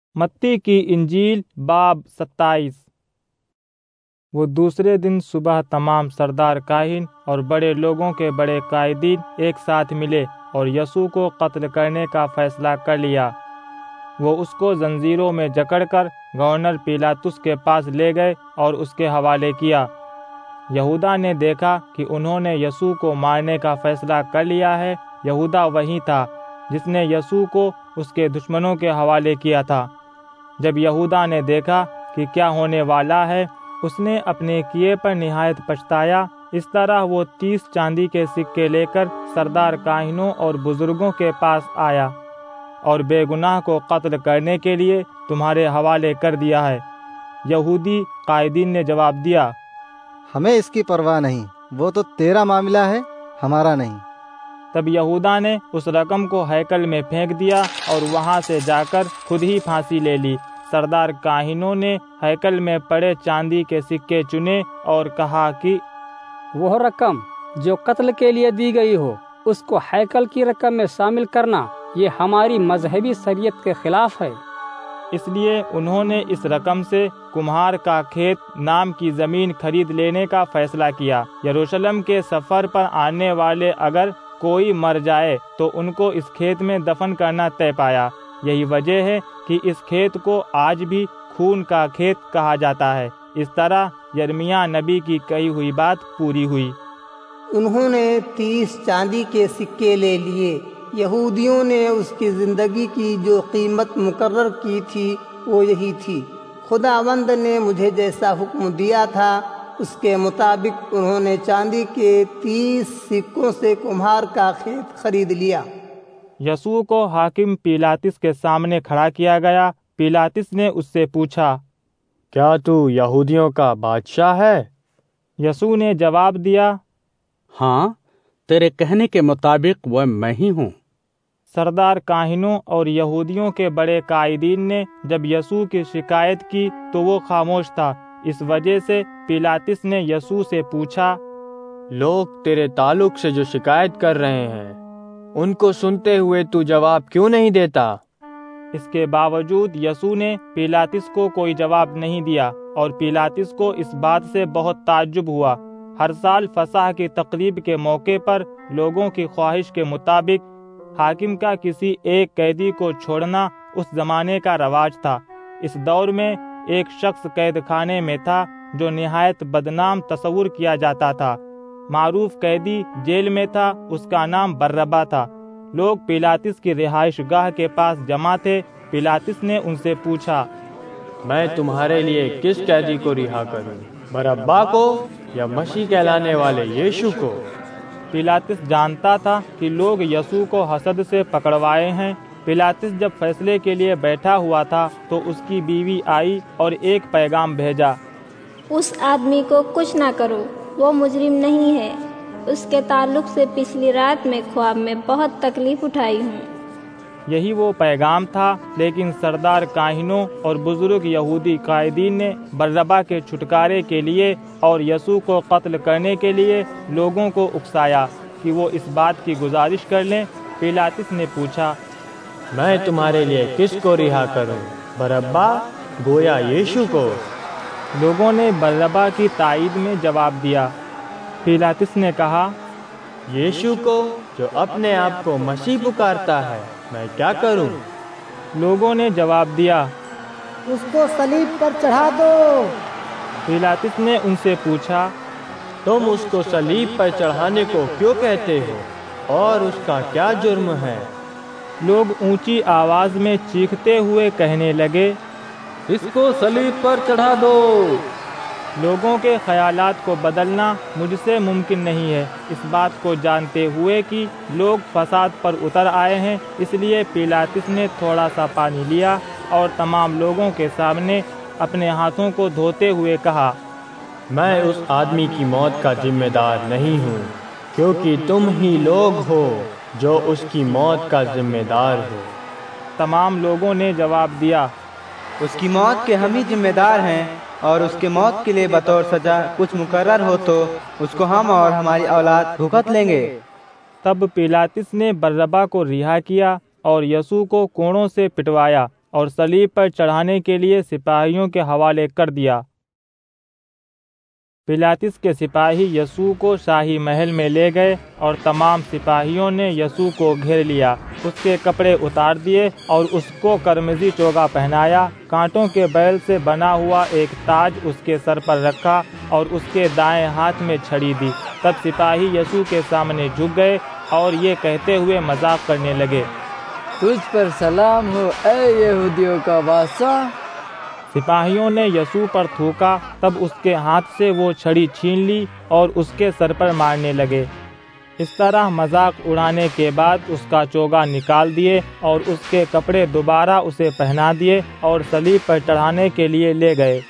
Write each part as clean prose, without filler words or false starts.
متی کی انجیل باب 27۔ وہ دوسرے دن صبح تمام سردار کاہن اور بڑے لوگوں کے بڑے قائدین ایک ساتھ ملے اور یسوع کو قتل کرنے کا فیصلہ کر لیا۔ وہ اس کو زنجیروں میں جکڑ کر گورنر پیلاطس کے پاس لے گئے اور اس کے حوالے کیا۔ یہودا نے دیکھا کہ انہوں نے یسوع کو مارنے کا فیصلہ کر لیا ہے۔ یہودا وہی تھا جس نے یسوع کو اس کے دشمنوں کے حوالے کیا تھا۔ جب یہودا نے دیکھا کہ کیا ہونے والا ہے، اس نے اپنے کیے پر نہایت پچھتایا۔ اس طرح وہ 30 چاندی کے سکے لے کر سردار کاہنوں اور بزرگوں کے پاس آیا اور بے گناہ کو قتل کرنے کے لیے تمہارے حوالے کر دیا ہے۔ یہودی قائدین نے جواب دیا، ہمیں اس کی پرواہ نہیں، وہ تو تیرا معاملہ ہے، ہمارا نہیں۔ تب یہودا نے اس رقم کو ہیکل میں پھینک دیا اور وہاں سے جا کر خود ہی پھانسی لے لی۔ سردار کاہنوں نے ہیکل میں پڑے چاندی کے سکے چنے اور کہا کہ وہ رقم جو قتل کے لیے دی گئی ہو، اس کو ہیکل کی رقم میں شامل کرنا یہ ہماری مذہبی شریعت کے خلاف ہے۔ اس لیے انہوں نے اس رقم سے کمہار کا کھیت نام کی زمین خرید لینے کا فیصلہ کیا۔ یروشلم کے سفر پر آنے والے اگر کوئی مر جائے تو ان کو اس کھیت میں دفن کرنا طے پایا۔ یہی وجہ ہے کہ اس کھیت کو آج بھی خون کا کھیت کہا جاتا ہے۔ اس طرح یرمیاہ نبی کی کہی ہوئی بات پوری ہوئی۔ انہوں نے 30 چاندی کے سکے لے لیے۔ یہودیوں نے اس کی زندگی کی جو قیمت مقرر کی تھی وہ یہی تھی۔ خداوند نے مجھے جیسا حکم دیا تھا اس کے مطابق انہوں نے چاندی کے 30 سکوں سے کمہار کا کھیت خرید لیا۔ یسوع کو حاکم پیلاطس کے سامنے کھڑا کیا گیا۔ پیلاطس نے اس سے پوچھا، کیا تو یہودیوں کا بادشاہ ہے؟ یسوع نے جواب دیا، ہاں، تیرے کہنے کے مطابق وہ میں ہی ہوں۔ سردار کاہنوں اور یہودیوں کے بڑے قائدین نے جب یسوع کی شکایت کی تو وہ خاموش تھا۔ اس وجہ سے پیلاطس نے یسوع سے پوچھا، لوگ تیرے تعلق سے جو شکایت کر رہے ہیں ان کو سنتے ہوئے تو جواب کیوں نہیں دیتا؟ اس کے باوجود یسوع نے پیلاطس کو کوئی جواب نہیں دیا، اور پیلاطس کو اس بات سے بہت تعجب ہوا۔ ہر سال فصح کی تقریب کے موقع پر لوگوں کی خواہش کے مطابق حاکم کا کسی ایک قیدی کو چھوڑنا اس زمانے کا رواج تھا۔ اس دور میں ایک شخص قید خانے میں تھا جو نہایت بدنام تصور کیا جاتا تھا۔ معروف قیدی جیل میں تھا، اس کا نام بربا تھا۔ لوگ پیلاطس کی رہائش گاہ کے پاس جمع تھے۔ پیلاطس نے ان سے پوچھا، میں تمہارے لیے کس قیدی کو رہا کروں، بربا کو یا مسیح کہلانے والے یشوع کو؟ پیلاطس جانتا تھا کہ لوگ یسوع کو حسد سے پکڑوائے ہیں۔ پیلاطس جب فیصلے کے لیے بیٹھا ہوا تھا تو اس کی بیوی آئی اور ایک پیغام بھیجا، اس آدمی کو کچھ نہ کرو، وہ مجرم نہیں ہے۔ اس کے تعلق سے پچھلی رات میں خواب میں بہت تکلیف اٹھائی ہوں۔ یہی وہ پیغام تھا، لیکن سردار کاہنوں اور بزرگ یہودی قائدین نے بربا کے چھٹکارے کے لیے اور یسوع کو قتل کرنے کے لیے لوگوں کو اکسایا کہ وہ اس بات کی گزارش کر لیں۔ پیلاطس نے پوچھا، میں تمہارے لیے کس کو رہا کروں، بربا گویا یشوع کو؟ لوگوں نے بربا کی تائید میں جواب دیا۔ پیلاطس نے کہا، یشوع کو جو اپنے آپ کو مسیح پکارتا ہے، میں کیا کروں؟ لوگوں نے جواب دیا، اس کو صلیب پر چڑھا دو۔ پیلاطس نے ان سے پوچھا، تم اس کو صلیب پر چڑھانے کو کیوں کہتے ہو، اور اس کا کیا جرم ہے؟ لوگ اونچی آواز میں چیختے ہوئے کہنے لگے، اس کو صلیب پر چڑھا دو۔ لوگوں کے خیالات کو بدلنا مجھ سے ممکن نہیں ہے۔ اس بات کو جانتے ہوئے کہ لوگ فساد پر اتر آئے ہیں، اس لیے پیلاطس نے تھوڑا سا پانی لیا اور تمام لوگوں کے سامنے اپنے ہاتھوں کو دھوتے ہوئے کہا، میں اس آدمی کی موت کا ذمہ دار نہیں ہوں، کیونکہ تم ہی لوگ ہو جو اس کی موت کا ذمہ دار ہو۔ تمام لوگوں نے جواب دیا، اس کی موت کے ہم ہی ذمہ دار ہیں، اور اس کے موت کے لیے بطور سزا کچھ مقرر ہو تو اس کو ہم اور ہماری اولاد بھگت لیں گے۔ تب پیلاطس نے بربا کو رہا کیا اور یسوع کو کوڑوں سے پٹوایا۔ اور صلیب پر چڑھانے کے لیے سپاہیوں کے حوالے کر دیا۔ پلاطس کے سپاہی یسوع کو شاہی محل میں لے گئے اور تمام سپاہیوں نے یسوع کو گھیر لیا، اس کے کپڑے اتار دیے اور اس کو قرمزی چوگا پہنایا، کانٹوں کے بیل سے بنا ہوا ایک تاج اس کے سر پر رکھا اور اس کے دائیں ہاتھ میں چھڑی دی۔ تب سپاہی یسوع کے سامنے جھک گئے اور یہ کہتے ہوئے مذاق کرنے لگے، تجھ پر سلام ہو اے یہودیوں کا بادشاہ۔ سپاہیوں نے یسوع پر تھوکا، تب اس کے ہاتھ سے وہ چھڑی چھین لی اور اس کے سر پر مارنے لگے۔ اس طرح مذاق اڑانے کے بعد اس کا چوگا نکال دیے اور اس کے کپڑے دوبارہ اسے پہنا دیے اور صلیب پر چڑھانے کے لیے لے گئے۔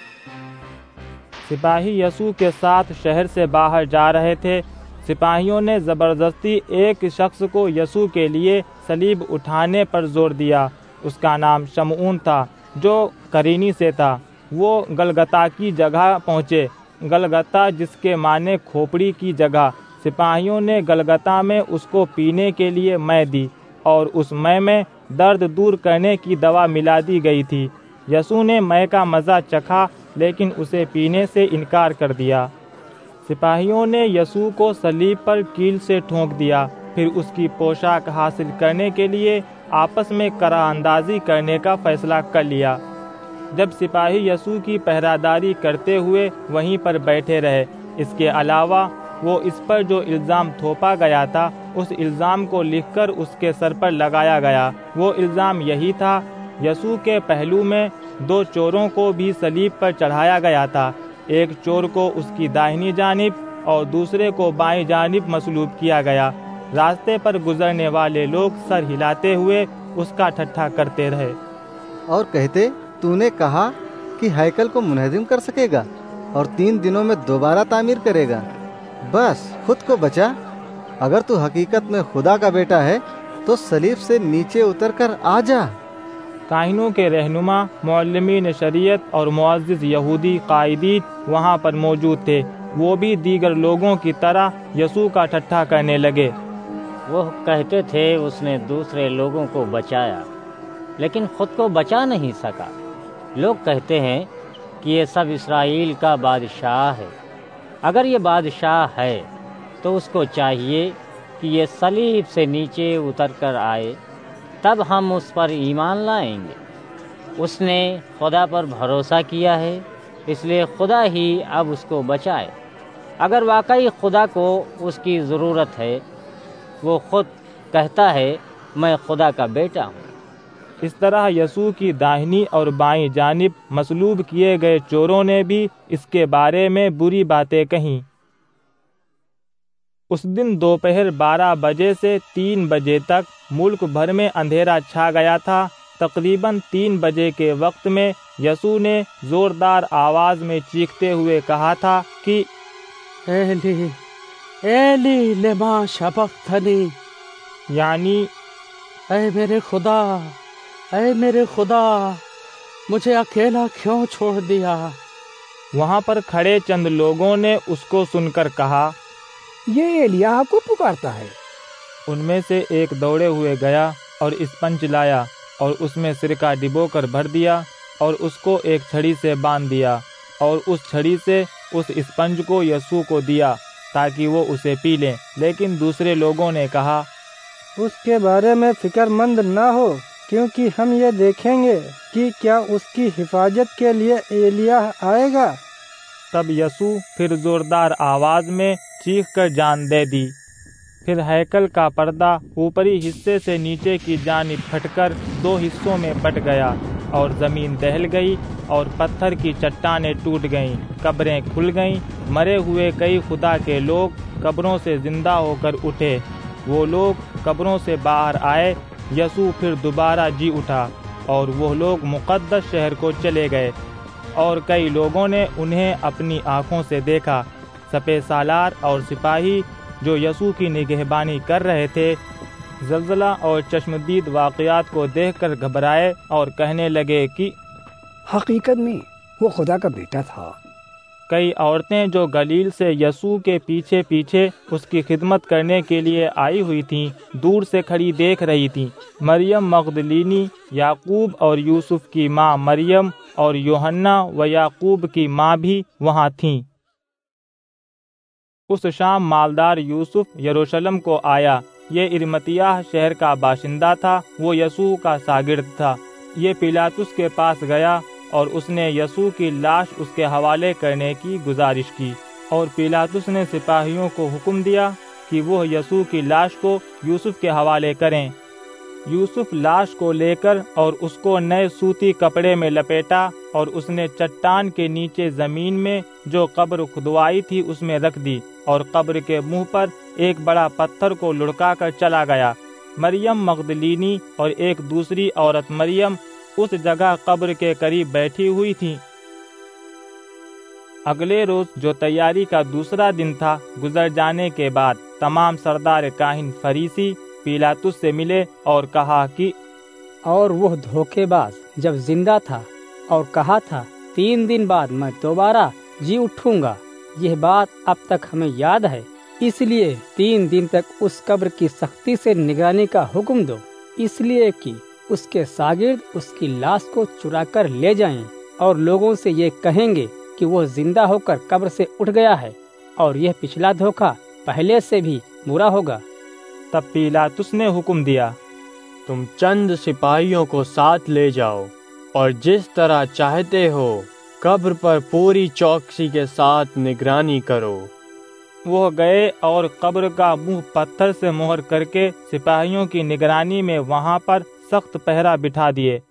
سپاہی یسوع کے ساتھ شہر سے باہر جا رہے تھے۔ سپاہیوں نے زبردستی ایک شخص کو یسوع کے لیے صلیب اٹھانے پر زور دیا۔ اس کا نام شمعون تھا جو قرینی سے تھا۔ وہ گلگتا کی جگہ پہنچے، گلگتا جس کے معنی کھوپڑی کی جگہ۔ سپاہیوں نے گلگتا میں اس کو پینے کے لیے مے دی اور اس مے میں درد دور کرنے کی دوا ملا دی گئی تھی۔ یسوع نے مے کا مزہ چکھا لیکن اسے پینے سے انکار کر دیا۔ سپاہیوں نے یسوع کو صلیب پر کیل سے ٹھونک دیا، پھر اس کی پوشاک حاصل کرنے کے لیے آپس میں قرعہ اندازی کرنے کا فیصلہ کر لیا۔ جب سپاہی یسوع کی پہراداری کرتے ہوئے وہیں پر بیٹھے رہے، اس کے علاوہ وہ اس پر جو الزام تھوپا گیا تھا اس الزام کو لکھ کر اس کے سر پر لگایا گیا۔ وہ الزام یہی تھا، یسوع کے پہلو میں 2 چوروں کو بھی صلیب پر چڑھایا گیا تھا، ایک چور کو اس کی داہنی جانب اور دوسرے کو بائیں جانب مصلوب کیا گیا۔ راستے پر گزرنے والے لوگ سر ہلاتے ہوئے اس کا ٹھٹھا کرتے رہے اور کہتے، تو نے کہا کہ ہیکل کو منہدم کر سکے گا اور 3 دنوں میں دوبارہ تعمیر کرے گا، بس خود کو بچا۔ اگر تو حقیقت میں خدا کا بیٹا ہے تو صلیب سے نیچے اتر کر آ جا۔ کاہنوں کے رہنما، معلمین شریعت اور معزز یہودی قائدین وہاں پر موجود تھے۔ وہ بھی دیگر لوگوں کی طرح یسوع کا ٹھٹھا کرنے لگے۔ وہ کہتے تھے اس نے دوسرے لوگوں کو بچایا لیکن خود کو بچا نہیں سکا۔ لوگ کہتے ہیں کہ یہ سب اسرائیل کا بادشاہ ہے۔ اگر یہ بادشاہ ہے تو اس کو چاہیے کہ یہ صلیب سے نیچے اتر کر آئے، تب ہم اس پر ایمان لائیں گے۔ اس نے خدا پر بھروسہ کیا ہے، اس لیے خدا ہی اب اس کو بچائے۔ اگر واقعی خدا کو اس کی ضرورت ہے، وہ خود کہتا ہے میں خدا کا بیٹا ہوں۔ اس طرح یسوع کی داہنی اور بائیں جانب مصلوب کیے گئے چوروں نے بھی اس کے بارے میں بری باتیں کہیں۔ اس دن دوپہر 12 بجے سے 3 بجے تک ملک بھر میں اندھیرا چھا گیا تھا۔ تقریباً 3 بجے کے وقت میں یسوع نے زوردار آواز میں چیختے ہوئے کہا تھا کہ ایلی ایلی لما شبقتنی، یعنی اے میرے خدا مجھے اکیلا کیوں چھوڑ دیا؟ وہاں پر کھڑے چند لوگوں نے اس کو سن کر کہا، یہ ایلیاہ کو پکارتا ہے۔ ان میں سے ایک دوڑے ہوئے گیا اور اسپنج لایا اور اس میں سرکہ ڈبو کر بھر دیا اور اس کو ایک چھڑی سے باندھ دیا اور اس چھڑی سے اس اسپنج کو یسوع کو دیا تاکہ وہ اسے پی لیں۔ لیکن دوسرے لوگوں نے کہا، اس کے بارے میں فکر مند نہ ہو، کیونکہ ہم یہ دیکھیں گے کہ کیا اس کی حفاظت کے لیے ایلیاہ آئے گا۔ تب یسوع پھر زوردار آواز میں چیخ کر جان دے دی۔ پھر ہیکل کا پردہ اوپری حصے سے نیچے کی جانب پھٹ کر 2 حصوں میں بٹ گیا اور زمین دہل گئی اور پتھر کی چٹانیں ٹوٹ گئیں، قبریں کھل گئیں۔ مرے ہوئے کئی خدا کے لوگ قبروں سے زندہ ہو کر اٹھے۔ وہ لوگ قبروں سے باہر آئے۔ یسوع پھر دوبارہ جی اٹھا اور وہ لوگ مقدس شہر کو چلے گئے اور کئی لوگوں نے انہیں اپنی آنکھوں سے دیکھا۔ سپہ سالار اور سپاہی جو یسوع کی نگہبانی کر رہے تھے زلزلہ اور چشمدید واقعات کو دیکھ کر گھبرائے اور کہنے لگے کہ حقیقت میں وہ خدا کا بیٹا تھا۔ کئی عورتیں جو گلیل سے یسوع کے پیچھے پیچھے اس کی خدمت کرنے کے لیے آئی ہوئی تھیں دور سے کھڑی دیکھ رہی تھیں۔ مریم مغدلینی، یعقوب اور یوسف کی ماں مریم اور یوحنا و یعقوب کی ماں بھی وہاں تھیں۔ اس شام مالدار یوسف یروشلم کو آیا۔ یہ ارمتیاہ شہر کا باشندہ تھا، وہ یسوع کا شاگرد تھا۔ یہ پیلاطس کے پاس گیا اور اس نے یسوع کی لاش اس کے حوالے کرنے کی گزارش کی، اور پیلاطس نے سپاہیوں کو حکم دیا کہ وہ یسوع کی لاش کو یوسف کے حوالے کریں۔ یوسف لاش کو لے کر اور اس کو نئے سوتی کپڑے میں لپیٹا، اور اس نے چٹان کے نیچے زمین میں جو قبر کھدوائی تھی اس میں رکھ دی، اور قبر کے منہ پر ایک بڑا پتھر کو لڑکا کر چلا گیا۔ مریم مغدلینی اور ایک دوسری عورت مریم اس جگہ قبر کے قریب بیٹھی ہوئی تھی۔ اگلے روز جو تیاری کا دوسرا دن تھا، گزر جانے کے بعد تمام سردار کاہن فریسی پیلاطس سے ملے اور کہا کہ اور وہ دھوکے باز جب زندہ تھا اور کہا تھا 3 دن بعد میں دوبارہ جی اٹھوں گا، یہ بات اب تک ہمیں یاد ہے، اس لیے 3 دن تک اس قبر کی سختی سے نگرانی کا حکم دو، اس لیے کہ اس کے شاگرد اس کی لاش کو چرا کر لے جائیں اور لوگوں سے یہ کہیں گے کہ وہ زندہ ہو کر قبر سے اٹھ گیا ہے، اور یہ پچھلا دھوکہ پہلے سے بھی برا ہوگا۔ تب پیلاطس نے حکم دیا، تم چند سپاہیوں کو ساتھ لے جاؤ اور جس طرح چاہتے ہو قبر پر پوری چوکسی کے ساتھ نگرانی کرو۔ وہ گئے اور قبر کا منہ پتھر سے مہر کر کے سپاہیوں کی نگرانی میں وہاں پر سخت پہرا بٹھا دیے۔